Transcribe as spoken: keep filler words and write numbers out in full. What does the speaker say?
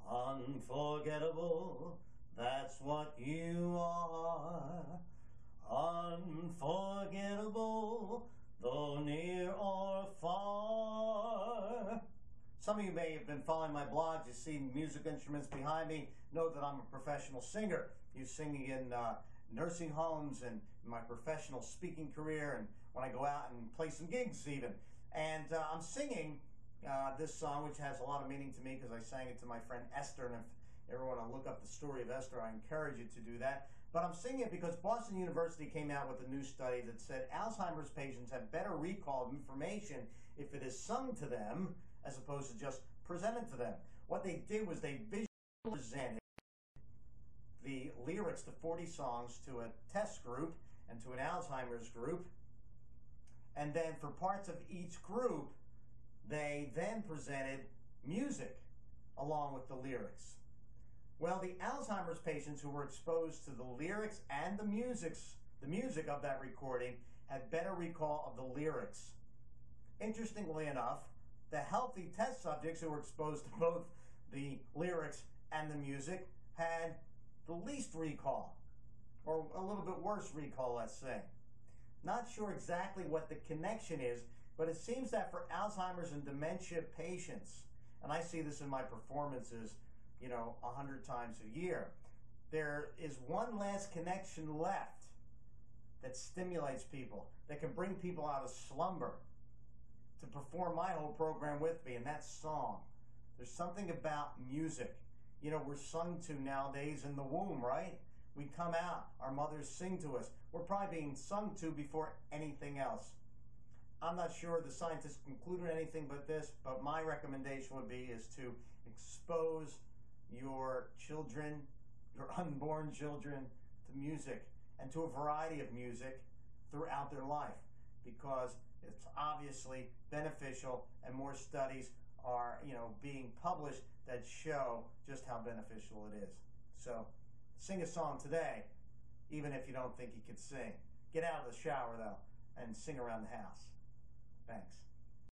Unforgettable, that's what you are. Unforgettable, though near or far. Some of you may have been following my blog. You see music instruments behind me. Know that I'm a professional singer. You singing in uh, nursing homes and my professional speaking career, and when I go out and play some gigs even. And uh, I'm singing uh, this song, which has a lot of meaning to me because I sang it to my friend Esther. And if you ever want to look up the story of Esther, I encourage you to do that. But I'm singing it because Boston University came out with a new study that said Alzheimer's patients have better recall of information if it is sung to them as opposed to just presented to them. What they did was they visually presented the lyrics to forty songs to a test group and to an Alzheimer's group. And then for parts of each group, they then presented music along with the lyrics. Well, the Alzheimer's patients who were exposed to the lyrics and the musics, the music of that recording had better recall of the lyrics. Interestingly enough, the healthy test subjects who were exposed to both the lyrics and the music had the least recall, or a little bit worse recall, let's say. Not sure exactly what the connection is, but it seems that for Alzheimer's and dementia patients, and I see this in my performances, you know, a hundred times a year, there is one last connection left that stimulates people, that can bring people out of slumber to perform my whole program with me, and that's song. There's something about music. You know, we're sung to nowadays in the womb, right? We come out, our mothers sing to us. We're probably being sung to before anything else. I'm not sure the scientists concluded anything but this, but my recommendation would be is to expose your children, your unborn children, to music and to a variety of music throughout their life, because it's obviously beneficial, and more studies are, you know, being published that show just how beneficial it is. So sing a song today, even if you don't think you can sing. Get out of the shower though and sing around the house. Thanks.